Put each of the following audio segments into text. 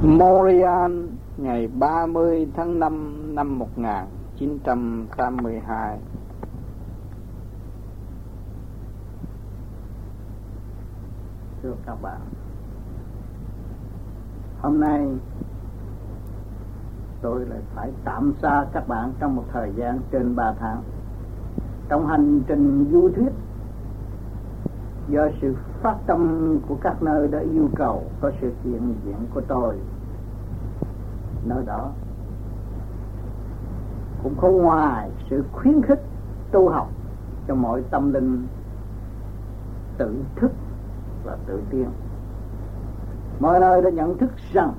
Montreal ngày 30 tháng 5 năm 1982. Thưa các bạn, hôm nay tôi lại phải tạm xa các bạn trong một thời gian trên 3 tháng. Trong hành trình du thuyết, do sự phát tâm của các nơi đã yêu cầu có sự hiện diện của tôi nơi đó, cũng không ngoài sự khuyến khích tu học cho mọi tâm linh tự thức và tự tiến. Mọi nơi đã nhận thức rằng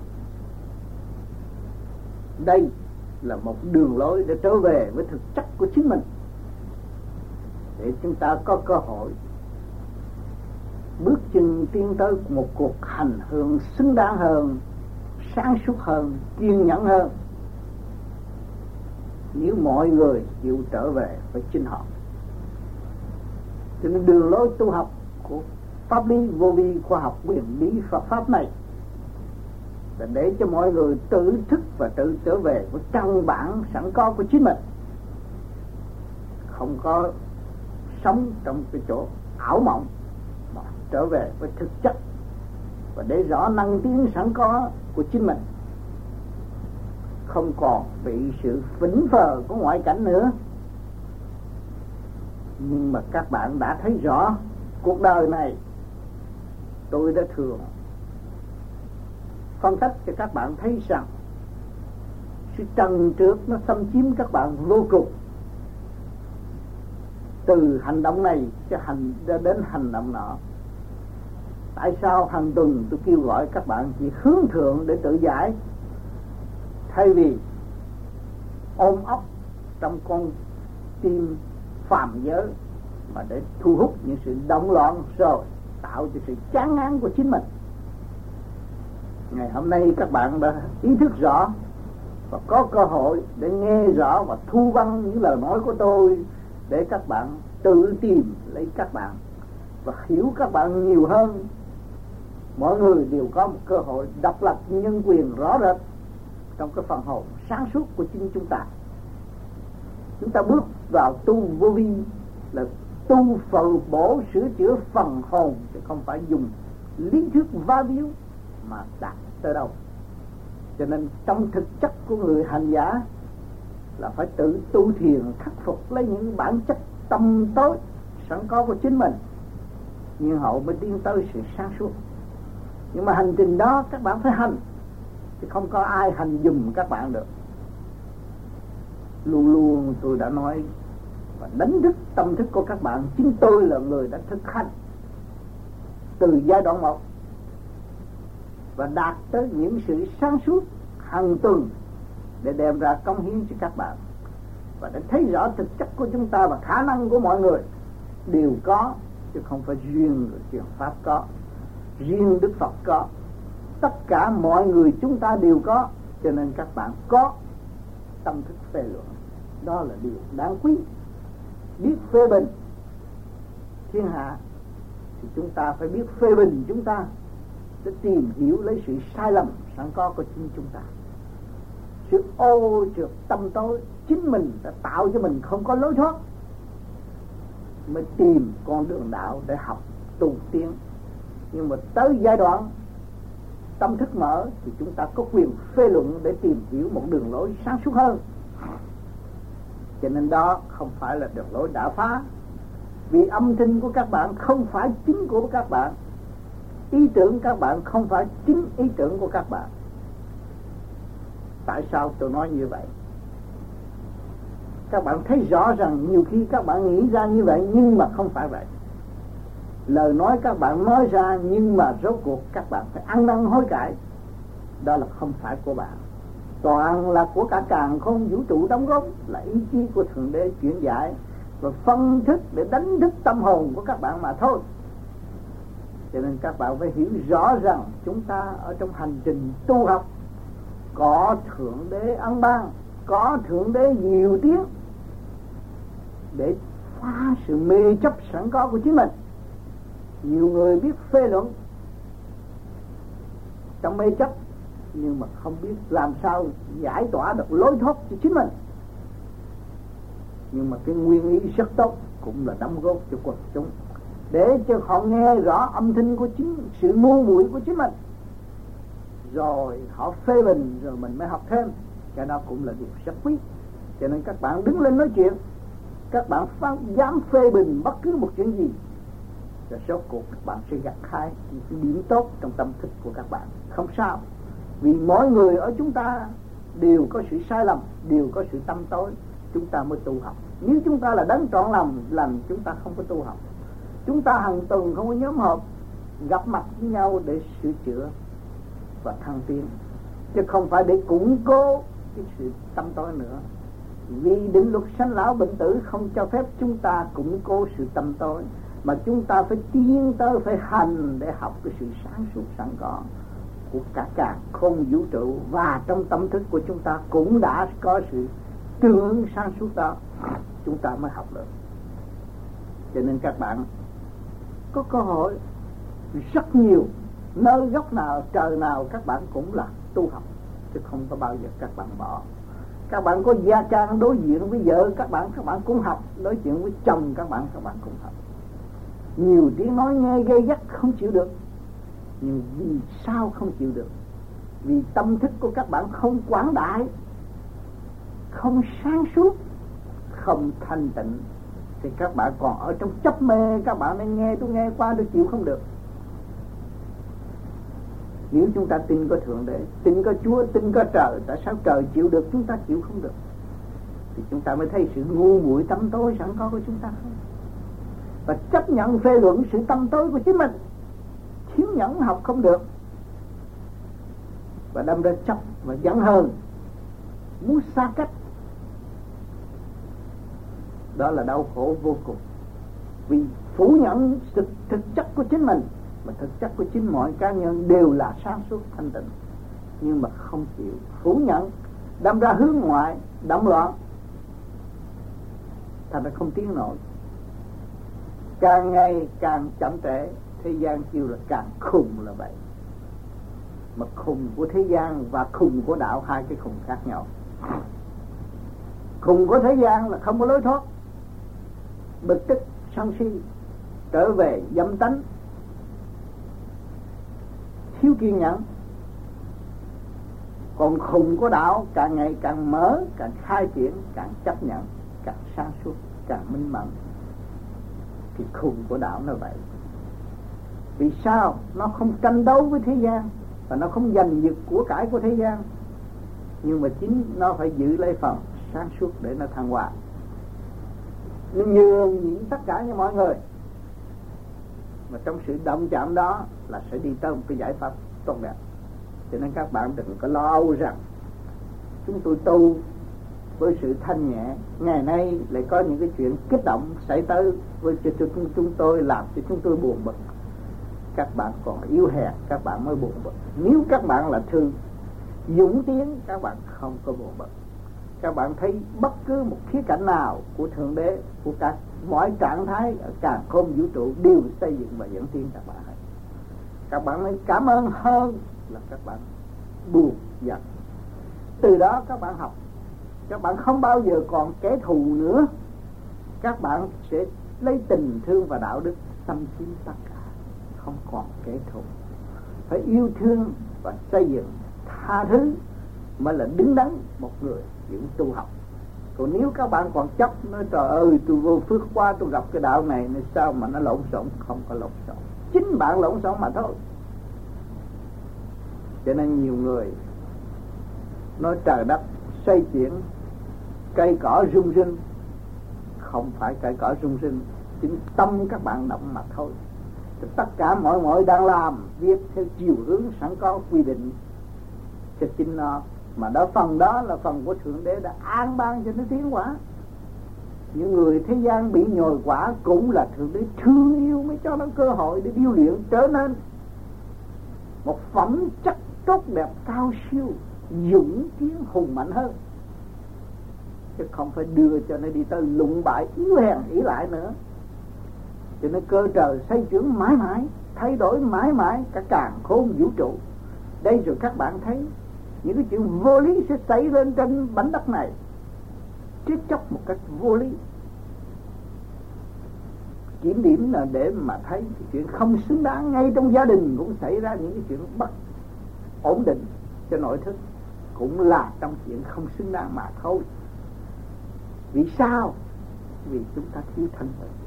đây là một đường lối để trở về với thực chất của chính mình, để chúng ta có cơ hội bước chân tiến tới một cuộc hành hương xứng đáng hơn, sáng suốt hơn, kiên nhẫn hơn, nếu mọi người chịu trở về với chính họ. Cho nên đường lối tu học của pháp lý vô vi khoa học quyền bí Phật pháp này là để cho mọi người tự thức và tự trở về với căn bản sẵn có của chính mình, không có sống trong cái chỗ ảo mộng, mà trở về với thực chất và để rõ năng tiến sẵn có của chính mình, không còn bị sự phỉnh phờ của ngoại cảnh nữa. Nhưng mà các bạn đã thấy rõ cuộc đời này, tôi đã thường phân tích cho các bạn thấy rằng sự trần trược nó xâm chiếm các bạn vô cùng, từ hành động này cho đến hành động nọ. Tại sao hàng tuần tôi kêu gọi các bạn chỉ hướng thượng để tự giải, thay vì ôm ấp trong con tim phàm giới mà để thu hút những sự động loạn rồi tạo cho sự chán ngán của chính mình. Ngày hôm nay các bạn đã ý thức rõ và có cơ hội để nghe rõ và thu văn những lời nói của tôi, để các bạn tự tìm lấy các bạn và hiểu các bạn nhiều hơn. Mọi người đều có một cơ hội độc lập nhân quyền rõ rệt trong cái phần hồn sáng suốt của chính chúng ta. Chúng ta bước vào tu vô vi là tu phật bổ sửa chữa phần hồn, chứ không phải dùng lý thuyết va víu mà đạt tới đâu. Cho nên trong thực chất của người hành giả là phải tự tu thiền, khắc phục lấy những bản chất tâm tối sẵn có của chính mình, nhưng hậu mới tiến tới sự sáng suốt. Nhưng mà hành trình đó các bạn phải hành, chứ không có ai hành giùm các bạn được. Luôn luôn tôi đã nói và đánh thức tâm thức của các bạn, chính tôi là người đã thực hành từ giai đoạn 1 và đạt tới những sự sáng suốt hàng tuần để đem ra cống hiến cho các bạn, và để thấy rõ thực chất của chúng ta và khả năng của mọi người đều có, chứ không phải riêng người truyền pháp có, riêng Đức Phật có. Tất cả mọi người chúng ta đều có, cho nên các bạn có tâm thức phê luận, đó là điều đáng quý. Biết phê bình thiên hạ thì chúng ta phải biết phê bình chúng ta, để tìm hiểu lấy sự sai lầm sẵn có của chính chúng ta. Sự ô trượt tâm tối chính mình đã tạo cho mình không có lối thoát, mới tìm con đường đạo để học tu tiến. Nhưng mà tới giai đoạn tâm thức mở thì chúng ta có quyền phê luận để tìm hiểu một đường lối sáng suốt hơn. Cho nên đó không phải là đường lối đã phá, vì âm thanh của các bạn không phải chính của các bạn, ý tưởng các bạn không phải chính ý tưởng của các bạn. Tại sao tôi nói như vậy? Các bạn thấy rõ rằng nhiều khi các bạn nghĩ ra như vậy nhưng mà không phải vậy. Lời nói các bạn nói ra nhưng mà rốt cuộc các bạn phải ăn năn hối cải, đó là không phải của bạn. Toàn là của cả càn khôn vũ trụ đóng góp, là ý chí của Thượng Đế chuyển giải và phân thức để đánh thức tâm hồn của các bạn mà thôi. Cho nên các bạn phải hiểu rõ rằng chúng ta ở trong hành trình tu học có Thượng Đế ân ban, có Thượng Đế nhiều tiếng để phá sự mê chấp sẵn có của chính mình. Nhiều người biết phê luận trong mê chấp nhưng mà không biết làm sao giải tỏa được lối thoát cho chính mình. Nhưng mà cái nguyên ý rất tốt, cũng là đóng góp cho quần chúng để cho họ nghe rõ âm thanh của chính sự ngu muội của chính mình, rồi họ phê bình, rồi mình mới học thêm. Cái đó cũng là điều rất quý. Cho nên các bạn đứng lên nói chuyện, các bạn dám phê bình bất cứ một chuyện gì, rồi số cuộc các bạn sẽ gặt hái những điểm tốt trong tâm thức của các bạn. Không sao, vì mỗi người ở chúng ta đều có sự sai lầm, đều có sự tâm tối, chúng ta mới tu học. Nếu chúng ta là đấng trọn lành chúng ta không có tu học. Chúng ta hàng tuần không có nhóm họp gặp mặt với nhau để sửa chữa và thăng tiến, chứ không phải để củng cố cái sự tâm tối nữa. Vì định luật sanh lão bệnh tử không cho phép chúng ta củng cố sự tâm tối, mà chúng ta phải tiến tới, phải hành để học cái sự sáng suốt sẵn có của cả càn khôn vũ trụ. Và trong tâm thức của chúng ta cũng đã có sự tương ứng sáng suốt đó, chúng ta mới học được. Cho nên các bạn có cơ hội rất nhiều, nơi góc nào trời nào các bạn cũng là tu học, chứ không có bao giờ các bạn bỏ. Các bạn có gia trang đối diện với vợ các bạn cũng học, đối diện với chồng các bạn cũng học. Nhiều tiếng nói nghe gây gắt không chịu được, nhưng vì sao không chịu được? Vì tâm thức của các bạn không quảng đại, không sáng suốt, không thanh tịnh, thì các bạn còn ở trong chấp mê. Các bạn nên nghe tôi nghe qua tôi chịu không được. Nếu chúng ta tin có Thượng Đế, tin có Chúa, tin có trời, tại sao trời chịu được chúng ta chịu không được? Thì chúng ta mới thấy sự ngu muội tâm tối sẵn có của chúng ta không, và chấp nhận phê luận sự tâm tối của chính mình. Thiếu nhẫn học không được, và đâm ra chấp và giận hờn, muốn xa cách. Đó là đau khổ vô cùng, vì phủ nhận thực chất của chính mình. Mà thực chất của chính mọi cá nhân đều là sáng suốt thanh tịnh, nhưng mà không chịu phủ nhận, đâm ra hướng ngoại, động loạn, thành ra không tiến nổi. Càng ngày càng chậm trễ. Thế gian kêu là càng khùng là vậy. Mà khùng của thế gian và khùng của đạo hai cái khùng khác nhau. Khùng của thế gian là không có lối thoát, bực tức sân si, trở về dâm tánh, thiếu kiên nhẫn. Còn khùng của đạo càng ngày càng mở, càng khai triển, càng chấp nhận, càng sáng suốt, càng minh mẫn. Thì khùng của đạo nó vậy. Vì sao? Nó không tranh đấu với thế gian, và nó không giành giật của cải của thế gian, nhưng mà chính nó phải giữ lấy phần sáng suốt để nó thăng hoa. Nó nhường nhịn tất cả như mọi người, mà trong sự động chạm đó là sẽ đi tới một cái giải pháp tốt đẹp. Cho nên các bạn đừng có lo âu rằng chúng tôi tu với sự thanh nhẹ, ngày nay lại có những cái chuyện kích động xảy tới với chúng tôi, làm cho chúng tôi buồn bực. Các bạn còn yếu hèn, các bạn mới buồn bực. Nếu các bạn là thư dũng tiến, các bạn không có buồn bực. Các bạn thấy bất cứ một khía cạnh nào của Thượng Đế, của các mọi trạng thái ở càn khôn vũ trụ đều xây dựng và dẫn tiến các bạn. Các bạn nên cảm ơn hơn là các bạn buồn giận. Từ đó các bạn học, các bạn không bao giờ còn kẻ thù nữa. Các bạn sẽ lấy tình thương và đạo đức xâm chiếm tất cả, không còn kẻ thù. Phải yêu thương và xây dựng, tha thứ mới là đứng đắn một người những tu học. Còn nếu các bạn còn chấp, nói trời ơi tôi vô phước quá, tôi gặp cái đạo này sao mà nó lộn xộn? Không có lộn xộn, chính bạn lộn xộn mà thôi. Cho nên nhiều người nói trời đất xoay chuyển, cây cỏ rung rinh. Không phải cây cỏ rung rinh, chính tâm các bạn động mà thôi. Tất cả mọi đang làm việc theo chiều hướng sẵn có quy định cho chính nó, mà phần đó là phần của Thượng Đế đã an ban cho nó tiến quả. Những người thế gian bị nhồi quả cũng là Thượng Đế thương yêu mới cho nó cơ hội để điêu luyện trở nên một phẩm chất tốt đẹp cao siêu, dũng tiến hùng mạnh hơn, chứ không phải đưa cho nó đi tới lụng bại yếu hèn ỷ lại nữa. Cho nên cơ trời xây chuyển mãi mãi, thay đổi mãi mãi cả càn khôn vũ trụ. Đây rồi các bạn thấy những cái chuyện vô lý sẽ xảy lên trên mảnh đất này chết chóc một cách vô lý. Kiểm điểm là để mà thấy cái chuyện không xứng đáng. Ngay trong gia đình cũng xảy ra những cái chuyện bất ổn định cho nội thức, cũng là trong chuyện không xứng đáng mà thôi. Vì sao? Vì chúng ta thiếu thanh tịnh.